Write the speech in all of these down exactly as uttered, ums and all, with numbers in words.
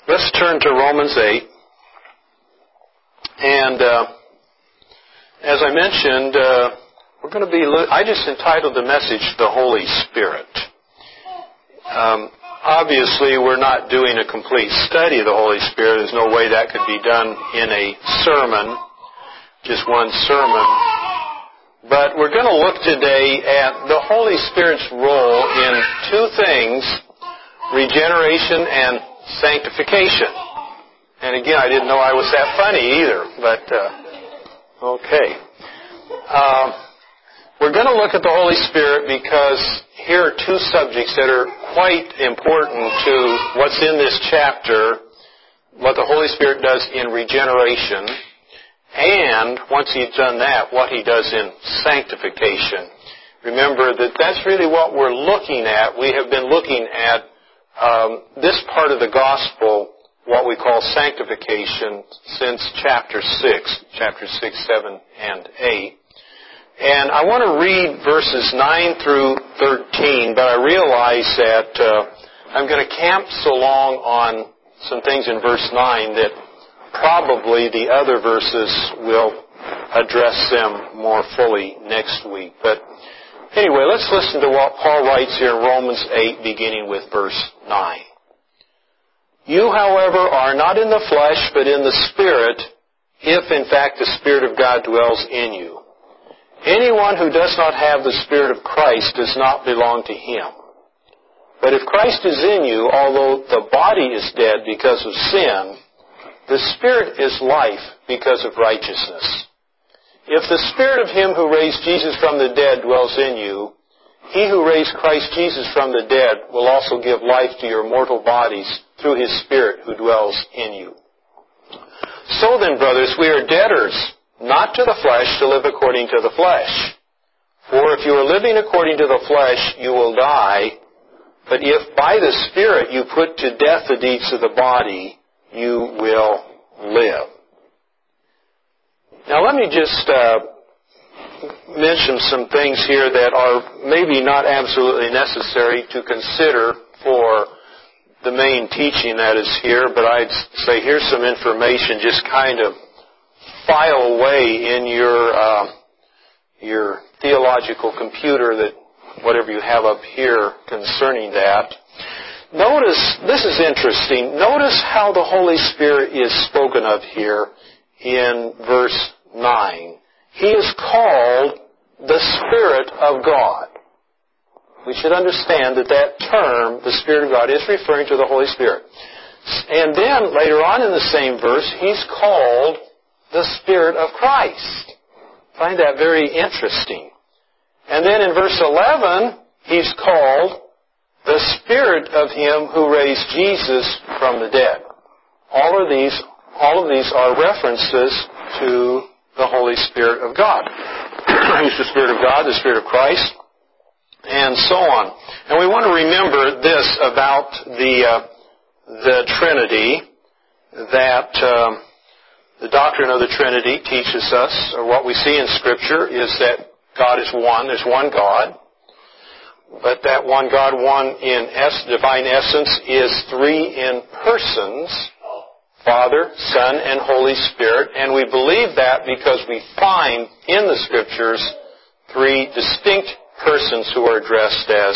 Let's turn to Romans eight. And uh, as I mentioned, uh, we're going to be, I just entitled the message, The Holy Spirit. Um, obviously, we're not doing a complete study of the Holy Spirit. There's no way that could be done in a sermon, just one sermon. But we're going to look today at the Holy Spirit's role in two things, regeneration and sanctification. And again, I didn't know I was that funny either, but uh, okay. Uh, we're going to look at the Holy Spirit because here are two subjects that are quite important to what's in this chapter, what the Holy Spirit does in regeneration, and once He's done that, what He does in sanctification. Remember that that's really what we're looking at. We have been looking at um, this part of the gospel, what we call sanctification, since chapter six, chapter six, seven, and eight. And I want to read verses nine through thirteen, but I realize that uh, I'm going to camp so long on some things in verse nine that probably the other verses will address them more fully next week. But anyway, let's listen to what Paul writes here in Romans eight, beginning with verse nine. You, however, are not in the flesh, but in the Spirit, if in fact the Spirit of God dwells in you. Anyone who does not have the Spirit of Christ does not belong to Him. But if Christ is in you, although the body is dead because of sin, the Spirit is life because of righteousness. If the Spirit of Him who raised Jesus from the dead dwells in you, He who raised Christ Jesus from the dead will also give life to your mortal bodies through His Spirit who dwells in you. So then, brothers, we are debtors, not to the flesh, to live according to the flesh. For if you are living according to the flesh, you will die. But if by the Spirit you put to death the deeds of the body, you will live. Now let me just uh, mention some things here that are maybe not absolutely necessary to consider for the main teaching that is here, but I'd say here's some information just kind of file away in your uh, your theological computer, that whatever you have up here concerning that. Notice, this is interesting, notice how the Holy Spirit is spoken of here in verse nine. He is called the Spirit of God. We should understand that that term, the Spirit of God, is referring to the Holy Spirit. And then, later on in the same verse, He's called the Spirit of Christ. I find that very interesting. And then in verse eleven, He's called the Spirit of Him who raised Jesus from the dead. All of these, all of these are references to the Holy Spirit of God. He's the Spirit of God, the Spirit of Christ, and so on. And we want to remember this about the uh, the Trinity, that um, the doctrine of the Trinity teaches us, or what we see in Scripture, is that God is one. There's one God. But that one God, one in es- divine essence, is three in persons, Father, Son, and Holy Spirit. And we believe that because we find in the Scriptures three distinct persons who are addressed as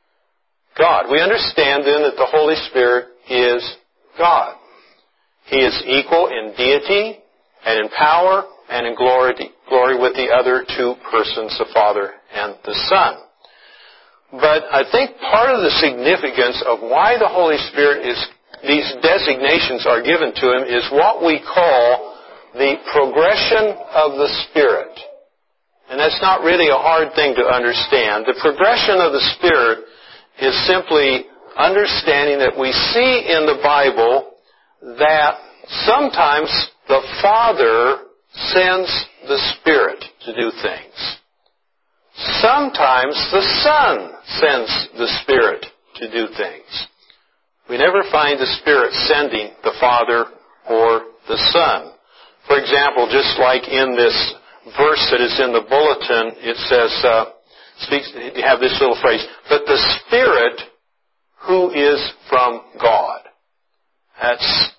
God. We understand then that the Holy Spirit is God. He is equal in deity and in power and in glory, glory with the other two persons, the Father and the Son. But I think part of the significance of why the Holy Spirit is, these designations are given to Him, is what we call the progression of the Spirit. And that's not really a hard thing to understand. The progression of the Spirit is simply understanding that we see in the Bible that sometimes the Father sends the Spirit to do things. Sometimes the Son sends the Spirit to do things. We never find the Spirit sending the Father or the Son. For example, just like in this verse that is in the bulletin, it says, uh, speaks, you have this little phrase, but the Spirit who is from God. That's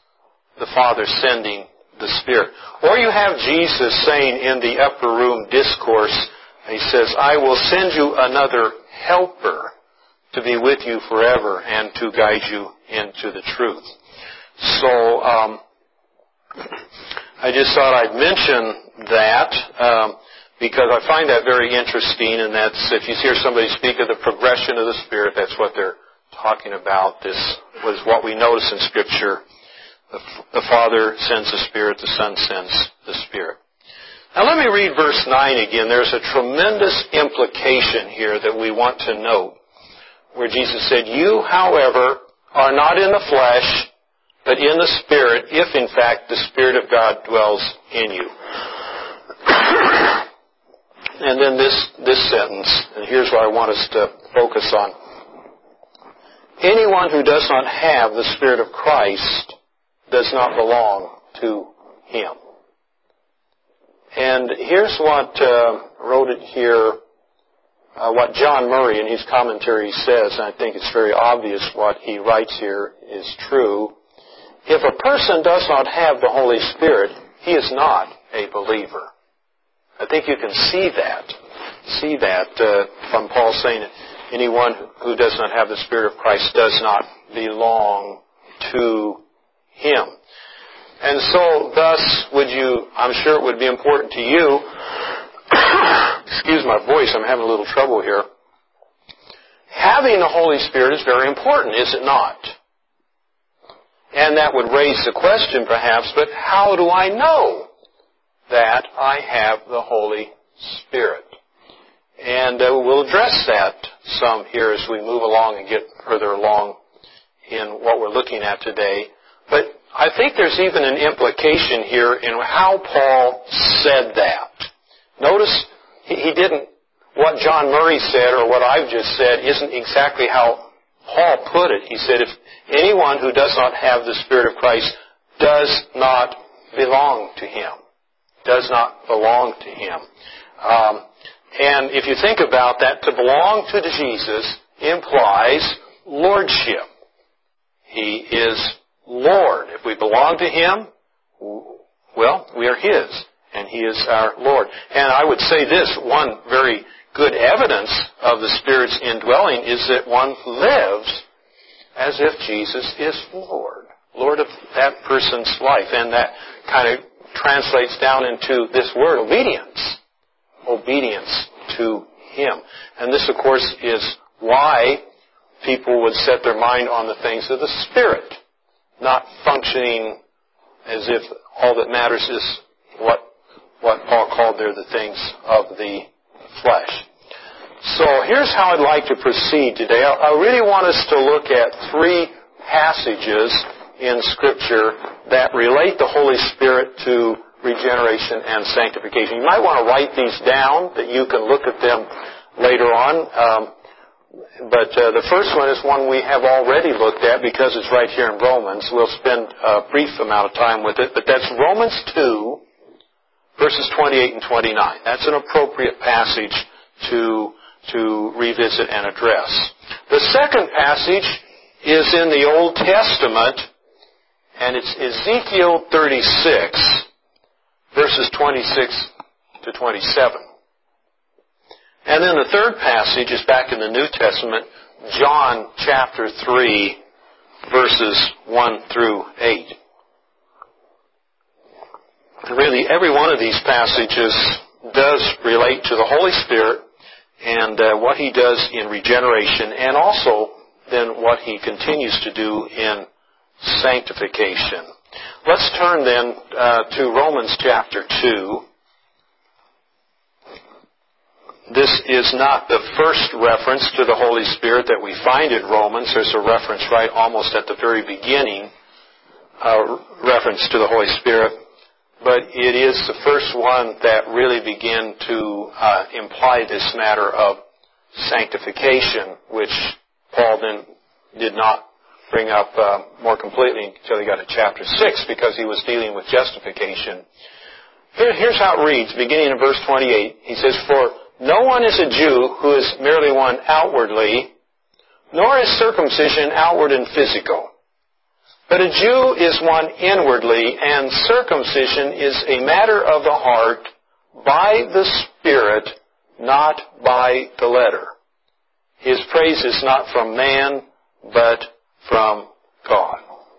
Father sending the Spirit. Or you have Jesus saying in the upper room discourse, he says, I will send you another helper to be with you forever and to guide you into the truth. So, um, I just thought I'd mention that, um, because I find that very interesting, and that's, if you hear somebody speak of the progression of the Spirit, that's what they're talking about. This was what we notice in Scripture. The, the Father sends the Spirit, the Son sends the Spirit. Now let me read verse nine again. There's a tremendous implication here that we want to note, where Jesus said, You, however, are not in the flesh, but in the Spirit, if in fact the Spirit of God dwells in you. And then this, this sentence, and here's what I want us to focus on. Anyone who does not have the Spirit of Christ does not belong to Him. And here's what uh, wrote it here, uh, what John Murray in his commentary says, and I think it's very obvious what he writes here is true. If a person does not have the Holy Spirit, he is not a believer. I think you can see that, see that uh, from Paul saying that anyone who does not have the Spirit of Christ does not belong to Him. And so, thus, would you, I'm sure it would be important to you, excuse my voice, I'm having a little trouble here. Having the Holy Spirit is very important, is it not? And that would raise the question, perhaps, but how do I know that I have the Holy Spirit? And uh, we'll address that some here as we move along and get further along in what we're looking at today. But I think there's even an implication here in how Paul said that. Notice he, he didn't, what John Murray said or what I've just said isn't exactly how Paul put it. He said, if anyone who does not have the Spirit of Christ does not belong to Him. Does not belong to Him. Um, and if you think about that, to belong to Jesus implies lordship. He is Lord. If we belong to Him, well, we are His, and He is our Lord. And I would say this, one very good evidence of the Spirit's indwelling is that one lives as if Jesus is Lord, Lord of that person's life. And that kind of translates down into this word, obedience. Obedience to Him. And this, of course, is why people would set their mind on the things of the Spirit, not functioning as if all that matters is what what Paul called there the things of the flesh. So here's how I'd like to proceed today. I really want us to look at three passages in Scripture that relate the Holy Spirit to regeneration and sanctification. You might want to write these down that you can look at them later on. Um, but uh, the first one is one we have already looked at because it's right here in Romans. We'll spend a brief amount of time with it, but that's Romans two, verses twenty-eight and twenty-nine. That's an appropriate passage to to revisit and address. The second passage is in the Old Testament, and it's Ezekiel thirty-six, verses twenty-six to twenty-seven. And then the third passage is back in the New Testament, John chapter three, verses one through eight. And really, every one of these passages does relate to the Holy Spirit and uh, what He does in regeneration, and also then what He continues to do in sanctification. Let's turn then uh, to Romans chapter two. This is not the first reference to the Holy Spirit that we find in Romans. There's a reference right almost at the very beginning, uh, reference to the Holy Spirit. But it is the first one that really began to uh, imply this matter of sanctification, which Paul then did not bring up uh, more completely until he got to chapter six, because he was dealing with justification. Here, here's how it reads, beginning in verse twenty-eight. He says, For no one is a Jew who is merely one outwardly, nor is circumcision outward and physical, But a Jew is one inwardly, and circumcision is a matter of the heart by the Spirit, not by the letter. His praise is not from man, but from God.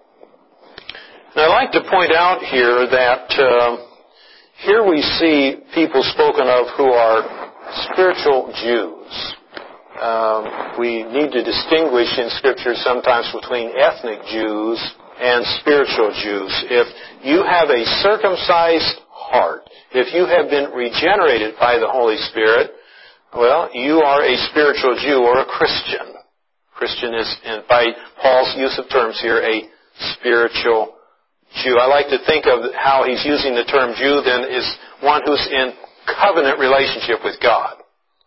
And I'd like to point out here that uh, here we see people spoken of who are spiritual Jews. Um, we need to distinguish in Scripture sometimes between ethnic Jews and spiritual Jews. If you have a circumcised heart, if you have been regenerated by the Holy Spirit, well, you are a spiritual Jew or a Christian. Christian is, by Paul's use of terms here, a spiritual Jew. I like to think of how he's using the term Jew then is one who's in covenant relationship with God.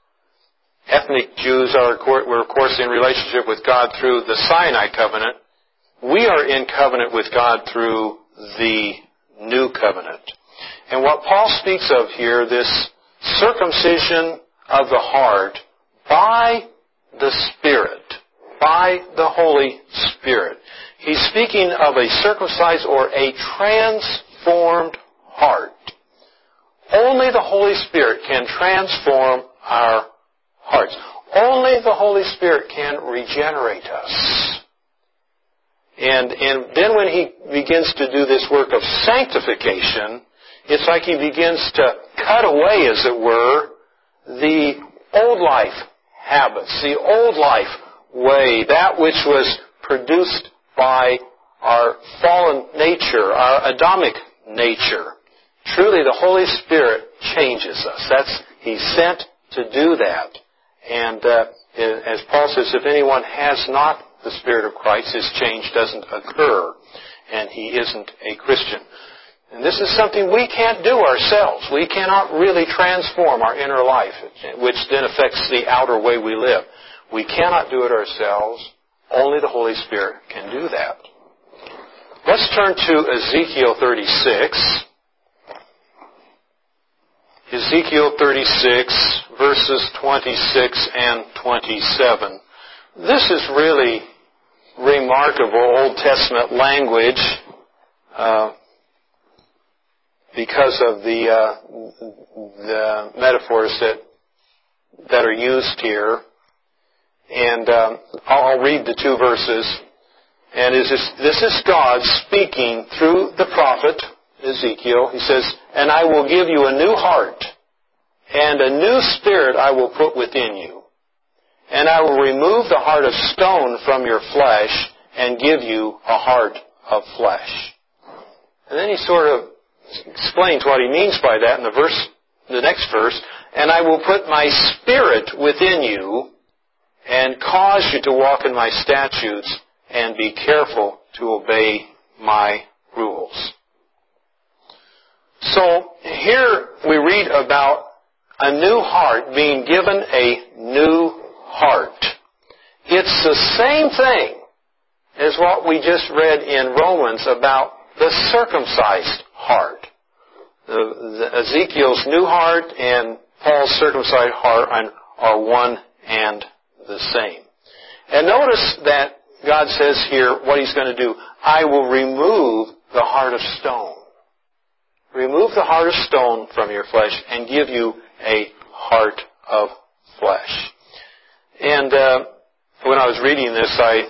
Ethnic Jews are, were of course in relationship with God through the Sinai covenant. We are in covenant with God through the new covenant. And what Paul speaks of here, this circumcision of the heart by the Spirit, by the Holy Spirit. He's speaking of a circumcised or a transformed heart. Only the Holy Spirit can transform our hearts. Only the Holy Spirit can regenerate us. And, and then when He begins to do this work of sanctification, it's like He begins to cut away, as it were, the old life habits, the old life way, that which was produced by our fallen nature, our Adamic nature. Truly, the Holy Spirit changes us. That's He's sent to do that. And uh, as Paul says, if anyone has not the Spirit of Christ, his change doesn't occur, and he isn't a Christian. And this is something we can't do ourselves. We cannot really transform our inner life, which then affects the outer way we live. We cannot do it ourselves. Only the Holy Spirit can do that. Let's turn to Ezekiel thirty-six. Ezekiel thirty-six, verses twenty-six and twenty-seven. This is really remarkable Old Testament language uh, because of the, uh, the metaphors that that are used here. And um, I'll read the two verses. And is this, this is God speaking through the prophet Ezekiel. He says, "And I will give you a new heart, and a new spirit I will put within you. And I will remove the heart of stone from your flesh and give you a heart of flesh." And then he sort of explains what he means by that in the verse, the next verse. "And I will put my spirit within you and cause you to walk in my statutes and be careful to obey my rules." So here we read about a new heart being given a new heart. It's the same thing as what we just read in Romans about the circumcised heart. The, the Ezekiel's new heart and Paul's circumcised heart are one and the same. And notice that God says here what He's going to do. "I will remove the heart of stone." Remove the heart of stone from your flesh and give you a heart of flesh. And uh, when I was reading this, I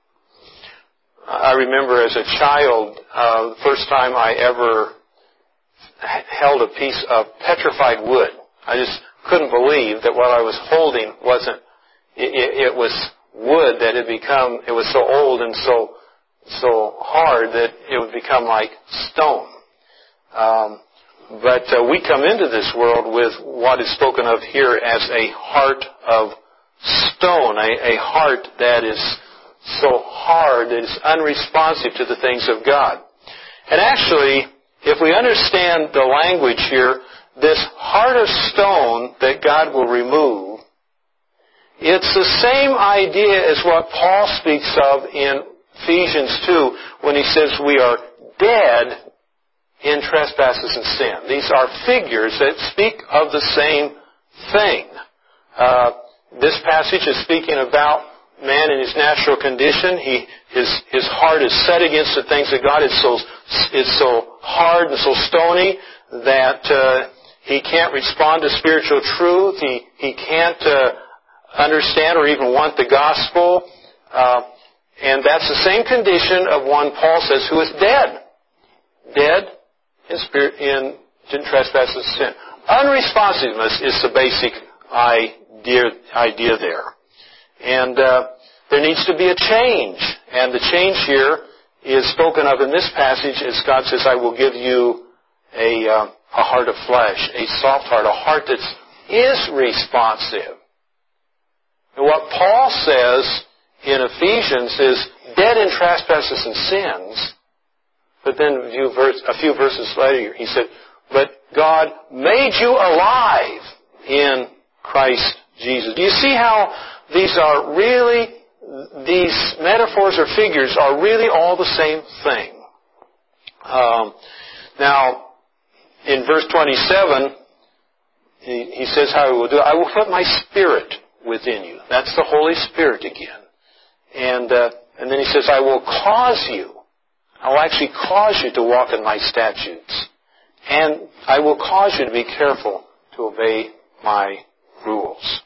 I remember as a child, uh, the first time I ever held a piece of petrified wood. I just couldn't believe that what I was holding wasn't, it, it, it was wood that had become, it was so old and so so hard that it would become like stone. Um, but uh, we come into this world with what is spoken of here as a heart of stone, a, a heart that is so hard, that is unresponsive to the things of God. And actually, if we understand the language here, this heart of stone that God will remove, it's the same idea as what Paul speaks of in Ephesians two when he says we are dead in trespasses and sin. These are figures that speak of the same thing. Uh, this passage is speaking about man in his natural condition. He, his, his heart is set against the things of God. It's so, it's so hard and so stony that uh, he can't respond to spiritual truth. He, he can't uh, understand or even want the gospel. Uh, and that's the same condition of one, Paul says, who is dead. Dead in spirit, in, in trespasses and sin. Unresponsiveness is the basic idea, idea there. And uh, there needs to be a change. And the change here is spoken of in this passage as God says, I will give you a, uh, a heart of flesh, a soft heart, a heart that is responsive. And what Paul says in Ephesians is dead in trespasses and sins. But then a few, verse, a few verses later, he said, but God made you alive in Christ Jesus. Do you see how these are really, these metaphors or figures are really all the same thing? Um, now, in verse twenty-seven, he, he says how he will do it. I will put my Spirit within you. That's the Holy Spirit again. And, uh, and then he says, I will cause you, I will actually cause you to walk in my statutes. And I will cause you to be careful to obey my rules.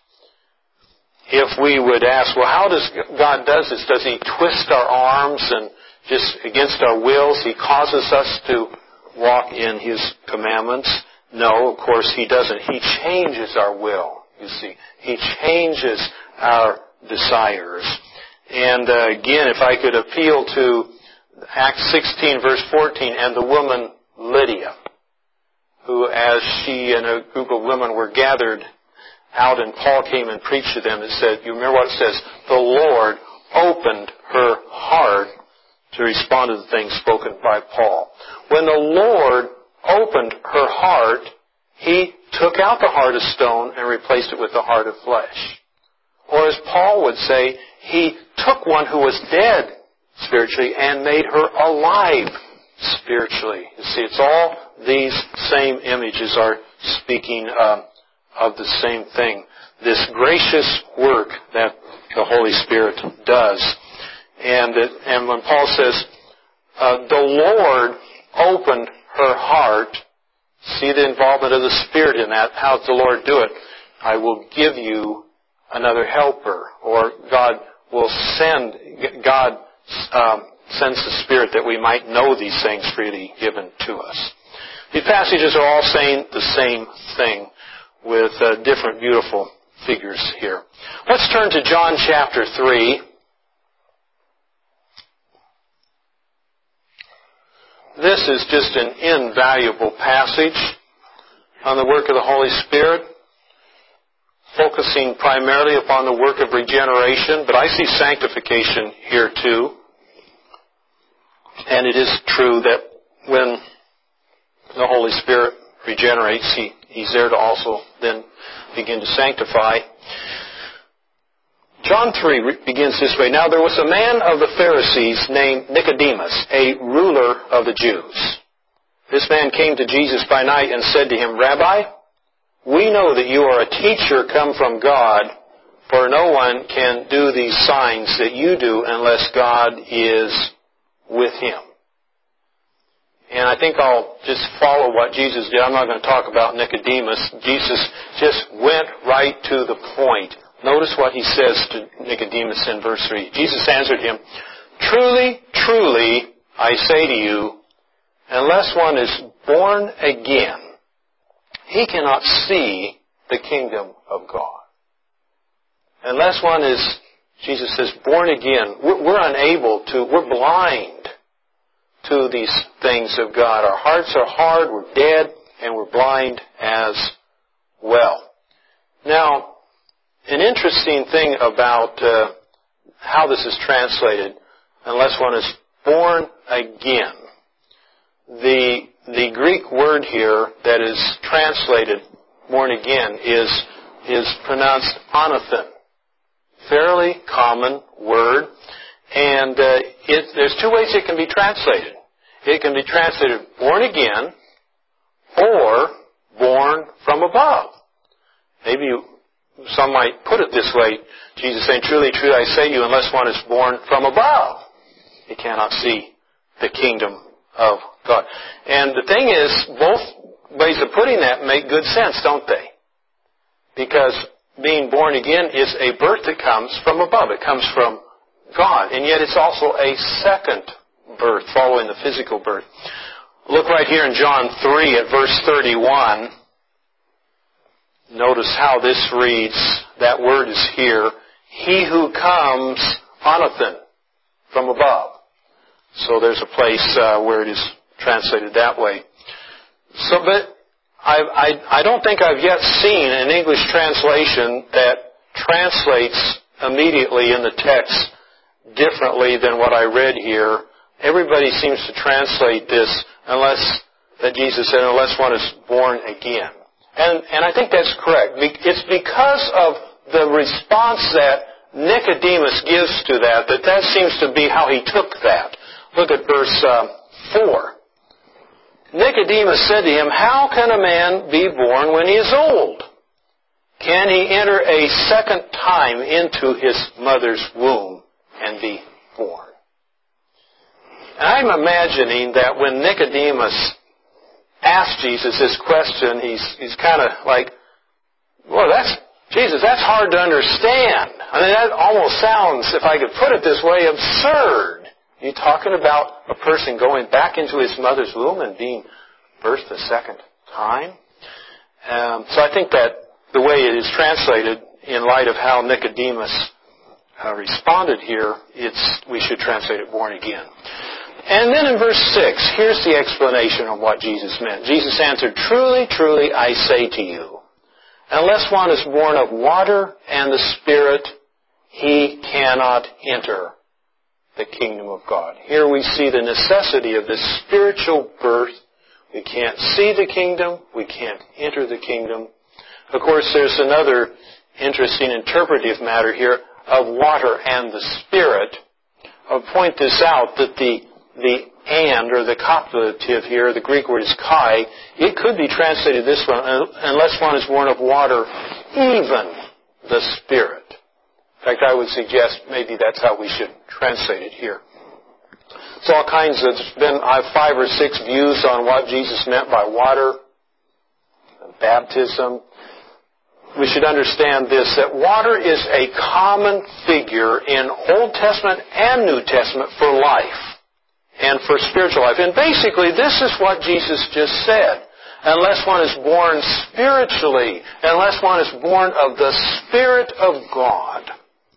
If we would ask, well, how does God does this? Does He twist our arms and just against our wills? He causes us to walk in His commandments? No, of course He doesn't. He changes our will, you see. He changes our desires. And uh, again, if I could appeal to Acts sixteen, verse fourteen, and the woman Lydia, who as she and a group of women were gathered out and Paul came and preached to them, it said, you remember what it says? The Lord opened her heart to respond to the things spoken by Paul. When the Lord opened her heart, He took out the heart of stone and replaced it with the heart of flesh. Or as Paul would say, He took one who was dead spiritually and made her alive spiritually. You see, it's all these same images are speaking um, of the same thing. This gracious work that the Holy Spirit does. And it, and when Paul says, uh, the Lord opened her heart, see the involvement of the Spirit in that. How does the Lord do it? I will give you another helper. Or God will send, God um, sends the Spirit that we might know these things freely given to us. These passages are all saying the same thing with uh, different beautiful figures here. Let's turn to John chapter three. This is just an invaluable passage on the work of the Holy Spirit, focusing primarily upon the work of regeneration, but I see sanctification here too. And it is true that when the Holy Spirit regenerates, He, He's there to also then begin to sanctify. John three begins this way. Now there was a man of the Pharisees named Nicodemus, a ruler of the Jews. This man came to Jesus by night and said to Him, Rabbi, we know that you are a teacher come from God, for no one can do these signs that you do unless God is with him. And I think I'll just follow what Jesus did. I'm not going to talk about Nicodemus. Jesus just went right to the point. Notice what He says to Nicodemus in verse three. Jesus answered him, Truly, truly, I say to you, unless one is born again, he cannot see the kingdom of God. Unless one is, Jesus says, born again, we're, we're unable to, we're blind to these things of God. Our hearts are hard, we're dead, and we're blind as well. Now, an interesting thing about uh, how this is translated, unless one is born again. The, the Greek word here that is translated born again is, is pronounced anathen. Fairly common word. And uh, it, there's two ways it can be translated. It can be translated born again or born from above. Maybe you some might put it this way, Jesus saying, truly, truly, I say to you, unless one is born from above, he cannot see the kingdom of God. And the thing is, both ways of putting that make good sense, don't they? Because being born again is a birth that comes from above. It comes from God. And yet it's also a second birth following the physical birth. Look right here in John three at verse thirty-one. Notice how this reads. That word is here. He who comes Anathan, from above. So there's a place uh, where it is translated that way. So, but I, I, I don't think I've yet seen an English translation that translates immediately in the text differently than what I read here. Everybody seems to translate this unless, that Jesus said, unless one is born again. And, and I think that's correct. It's because of the response that Nicodemus gives to that, that that seems to be how he took that. Look at verse uh, four. Nicodemus said to him, how can a man be born when he is old? Can he enter a second time into his mother's womb and be born? And I'm imagining that when Nicodemus asked Jesus this question, he's, he's kind of like, well, that's, Jesus, that's hard to understand. I mean, that almost sounds, if I could put it this way, absurd. Are you talking about a person going back into his mother's womb and being birthed a second time? Um, so I think that the way it is translated, in light of how Nicodemus uh, responded here, it's we should translate it born again. And then in verse six, here's the explanation of what Jesus meant. Jesus answered, truly, truly, I say to you, unless one is born of water and the Spirit, he cannot enter the kingdom of God. Here we see the necessity of this spiritual birth. We can't see the kingdom. We can't enter the kingdom. Of course, there's another interesting interpretive matter here of water and the Spirit. I'll point this out that the the and, or the copulative here, the Greek word is kai, it could be translated this one, unless one is born of water, even the Spirit. In fact, I would suggest maybe that's how we should translate it here. So all kinds of, there's been I have five or six views on what Jesus meant by water, baptism. We should understand this, that water is a common figure in Old Testament and New Testament for life and for spiritual life. And basically, this is what Jesus just said. Unless one is born spiritually, unless one is born of the Spirit of God,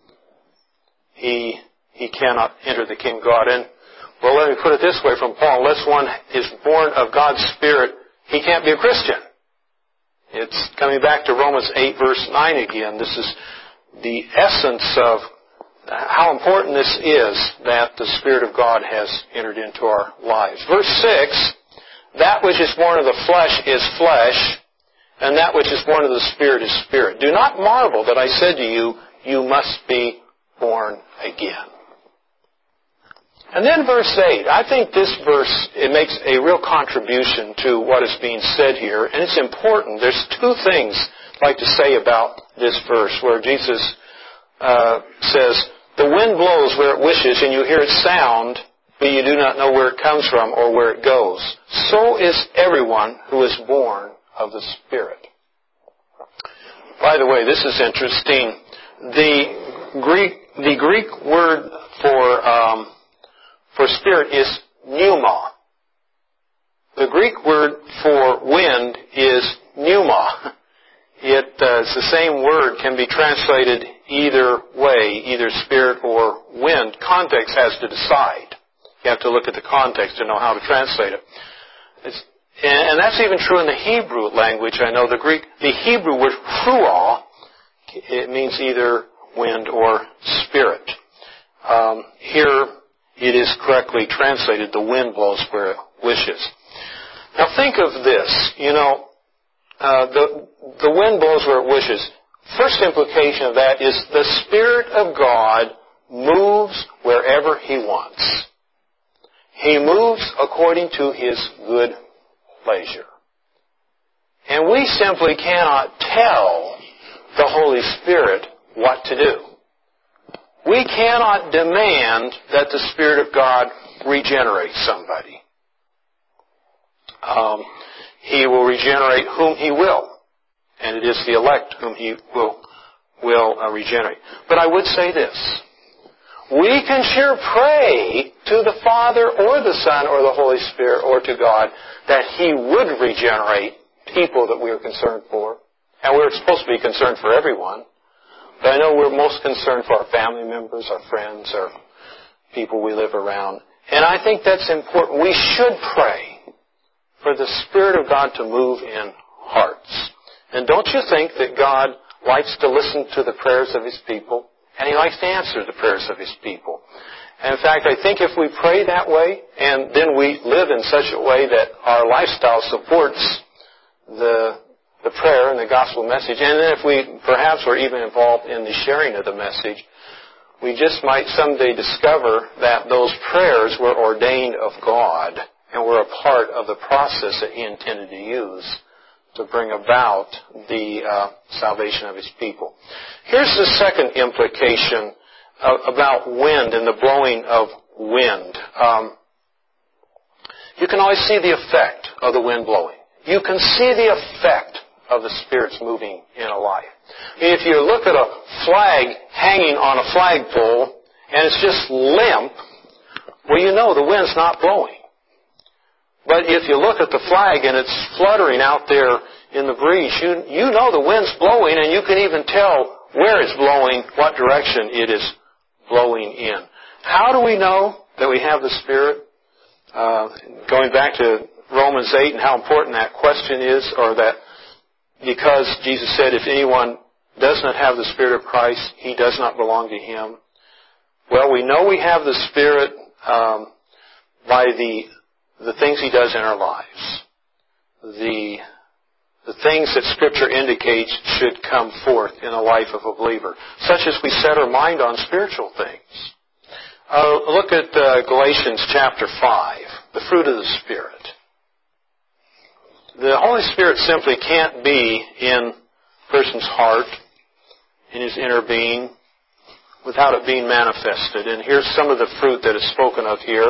He he cannot enter the kingdom of God. And, well, let me put it this way from Paul. Unless one is born of God's Spirit, he can't be a Christian. It's coming back to Romans eight, verse nine again. This is the essence of how important this is, that the Spirit of God has entered into our lives. Verse six, that which is born of the flesh is flesh, and that which is born of the Spirit is spirit. Do not marvel that I said to you, you must be born again. And then verse eight. I think this verse, it makes a real contribution to what is being said here, and it's important. There's two things I'd like to say about this verse, where Jesus uh, says, the wind blows where it wishes, and you hear its sound, but you do not know where it comes from or where it goes. So is everyone who is born of the Spirit. By the way, this is interesting. The Greek, the Greek word for um, for spirit is pneuma. The Greek word for wind is pneuma. It uh, it's the same word, can be translated either way, either spirit or wind. Context has to decide. You have to look at the context to know how to translate it. It's, and that's even true in the Hebrew language. I know the Greek, the Hebrew word ruah, it means either wind or spirit. Um, here it is correctly translated, the wind blows where it wishes. Now think of this, you know, uh, the, the wind blows where it wishes. First implication of that is the Spirit of God moves wherever He wants. He moves according to His good pleasure. And we simply cannot tell the Holy Spirit what to do. We cannot demand that the Spirit of God regenerate somebody. Um, he will regenerate whom He will, and it is the elect whom He will will uh, regenerate. But I would say this. We can sure pray to the Father or the Son or the Holy Spirit or to God that He would regenerate people that we are concerned for. And we're supposed to be concerned for everyone. But I know we're most concerned for our family members, our friends, our people we live around. And I think that's important. We should pray for the Spirit of God to move in hearts. And don't you think that God likes to listen to the prayers of His people? And He likes to answer the prayers of His people. And in fact, I think if we pray that way, and then we live in such a way that our lifestyle supports the the prayer and the gospel message, and then if we perhaps were even involved in the sharing of the message, we just might someday discover that those prayers were ordained of God and were a part of the process that He intended to use to bring about the uh, salvation of His people. Here's the second implication uh, about wind and the blowing of wind. Um, you can always see the effect of the wind blowing. You can see the effect of the Spirit's moving in a life. I mean, if you look at a flag hanging on a flagpole and it's just limp, well, you know the wind's not blowing. But if you look at the flag and it's fluttering out there in the breeze, you, you know the wind's blowing, and you can even tell where it's blowing, what direction it is blowing in. How do we know that we have the Spirit? Uh, going back to Romans eight and how important that question is, or that because Jesus said, if anyone does not have the Spirit of Christ, he does not belong to Him. Well, we know we have the Spirit um, by the the things He does in our lives. The the things that Scripture indicates should come forth in the life of a believer, such as we set our mind on spiritual things. Uh, look at uh, Galatians chapter five, the fruit of the Spirit. The Holy Spirit simply can't be in a person's heart, in his inner being, without it being manifested. And here's some of the fruit that is spoken of here.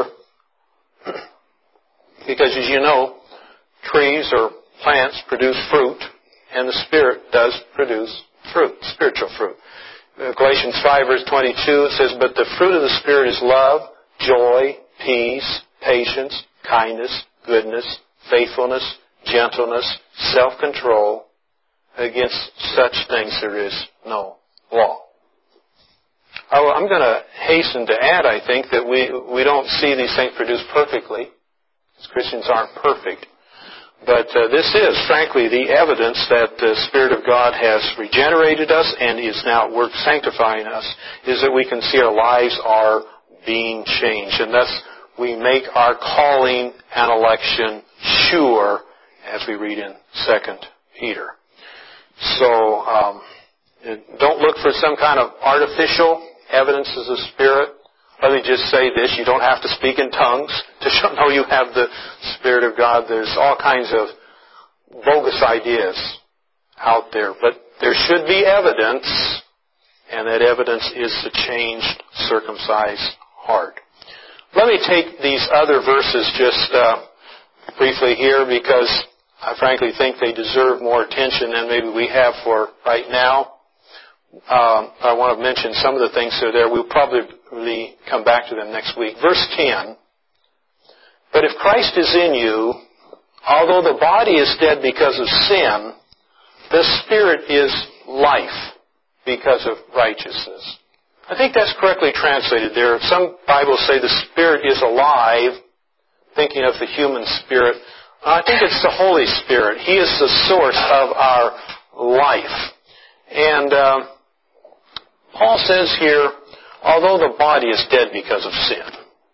Because as you know, trees or plants produce fruit, and the Spirit does produce fruit, spiritual fruit. Galatians five verse twenty-two, it says, but the fruit of the Spirit is love, joy, peace, patience, kindness, goodness, faithfulness, gentleness, self-control. Against such things there is no law. Oh, I'm going to hasten to add, I think, that we, we don't see these things produced perfectly. As Christians aren't perfect. But uh, this is, frankly, the evidence that the Spirit of God has regenerated us and is now at work sanctifying us, is that we can see our lives are being changed. And thus we make our calling and election sure, as we read in Second Peter. So um, don't look for some kind of artificial evidence of the Spirit. Let me just say this, you don't have to speak in tongues to know you have the Spirit of God. There's all kinds of bogus ideas out there. But there should be evidence, and that evidence is the changed, circumcised heart. Let me take these other verses just uh, briefly here, because I frankly think they deserve more attention than maybe we have for right now. Um, I want to mention some of the things that are there. We'll probably come back to them next week. Verse ten, but if Christ is in you, although the body is dead because of sin, the Spirit is life because of righteousness. I think that's correctly translated there. Some Bibles say the Spirit is alive, thinking of the human spirit. I think it's the Holy Spirit. He is the source of our life. And uh, Paul says here, although the body is dead because of sin.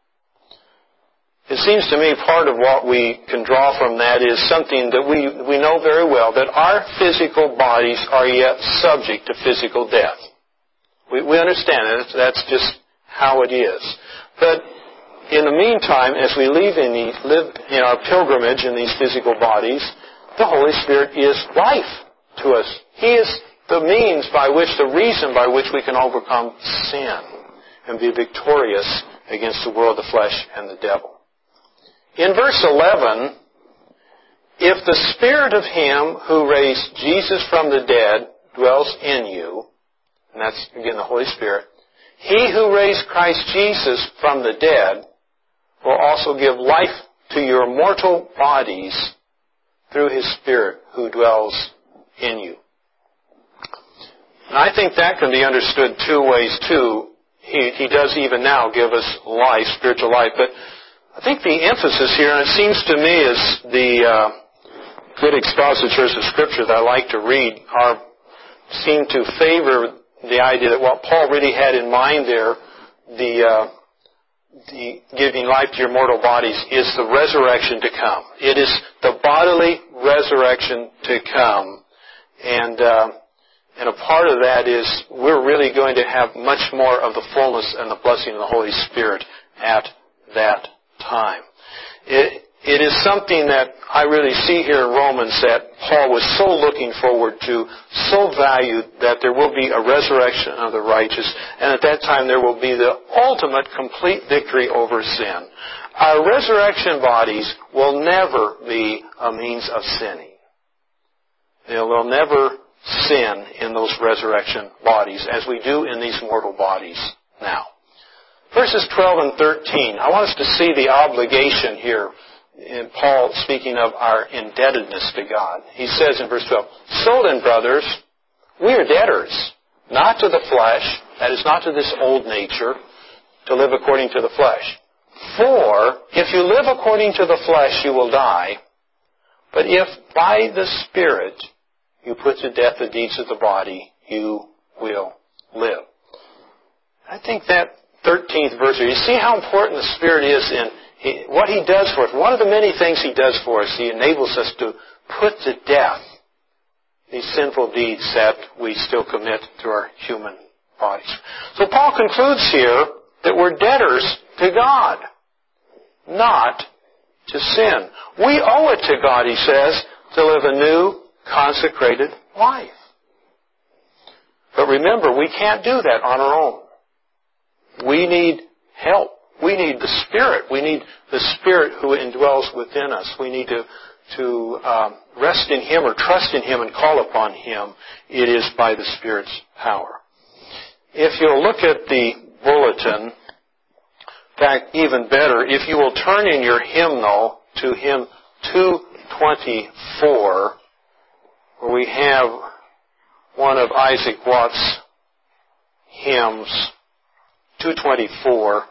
It seems to me part of what we can draw from that is something that we, we know very well, that our physical bodies are yet subject to physical death. We, we understand it. That's just how it is. But in the meantime, as we live in, the, live in our pilgrimage in these physical bodies, the Holy Spirit is life to us. He is the means by which, the reason by which we can overcome sin and be victorious against the world, the flesh, and the devil. In verse eleven, if the Spirit of Him who raised Jesus from the dead dwells in you, and that's, again, the Holy Spirit, He who raised Christ Jesus from the dead will also give life to your mortal bodies through His Spirit who dwells in you. And I think that can be understood two ways, too. He, he does even now give us life, spiritual life, but I think the emphasis here, and it seems to me as the uh, good expositors of Scripture that I like to read, are seem to favor the idea that what Paul really had in mind there, the uh, the giving life to your mortal bodies, is the resurrection to come. It is the bodily resurrection to come, and uh, and a part of that is we're really going to have much more of the fullness and the blessing of the Holy Spirit at that time. It, it is something that I really see here in Romans that Paul was so looking forward to, so valued, that there will be a resurrection of the righteous, and at that time there will be the ultimate complete victory over sin. Our resurrection bodies will never be a means of sinning. They will never sin in those resurrection bodies as we do in these mortal bodies now. Verses twelve and thirteen, I want us to see the obligation here in Paul speaking of our indebtedness to God. He says in verse twelve, so then, brothers, we are debtors, not to the flesh, that is, not to this old nature, to live according to the flesh. For if you live according to the flesh, you will die. But if by the Spirit you put to death the deeds of the body, you will live. I think that thirteenth verse here, you see how important the Spirit is in he, what He does for us. One of the many things He does for us, He enables us to put to death these sinful deeds that we still commit through our human bodies. So Paul concludes here that we're debtors to God, not to sin. We owe it to God, he says, to live a new, consecrated life. But remember, we can't do that on our own. We need help. We need the Spirit. We need the Spirit who indwells within us. We need to, to um, rest in Him or trust in Him and call upon Him. It is by the Spirit's power. If you'll look at the bulletin, in fact, even better, if you will turn in your hymnal to hymn two twenty-four, where we have one of Isaac Watts' hymns, two twenty-four,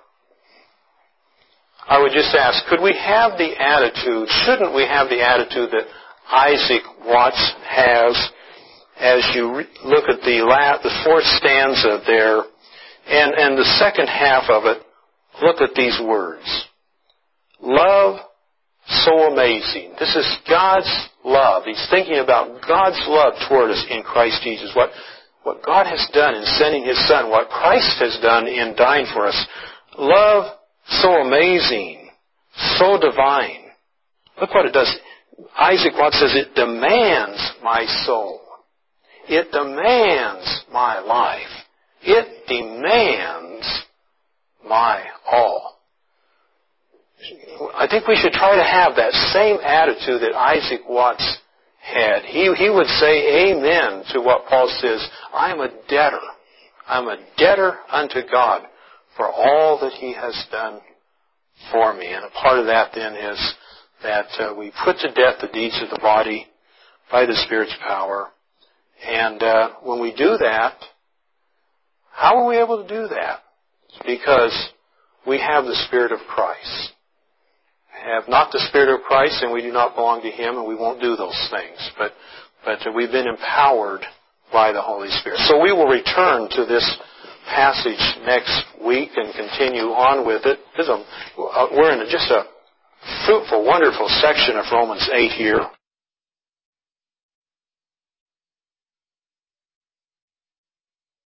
I would just ask, could we have the attitude, shouldn't we have the attitude that Isaac Watts has as you re- look at the la- the fourth stanza there, and, and the second half of it, look at these words. Love so amazing. This is God's love. He's thinking about God's love toward us in Christ Jesus. What, what God has done in sending His Son, what Christ has done in dying for us. Love so amazing, so divine. Look what it does. Isaac Watts says, it demands my soul. It demands my life. It demands my all. I think we should try to have that same attitude that Isaac Watts had. He, he would say amen to what Paul says, I am a debtor. I'm a debtor unto God for all that He has done for me. And a part of that then is that uh, we put to death the deeds of the body by the Spirit's power. And uh, when we do that, how are we able to do that? It's because we have the Spirit of Christ. Have not the Spirit of Christ, and we do not belong to Him, and we won't do those things. But but we've been empowered by the Holy Spirit. So we will return to this passage next week and continue on with it. We're in just a fruitful, wonderful section of Romans eight here.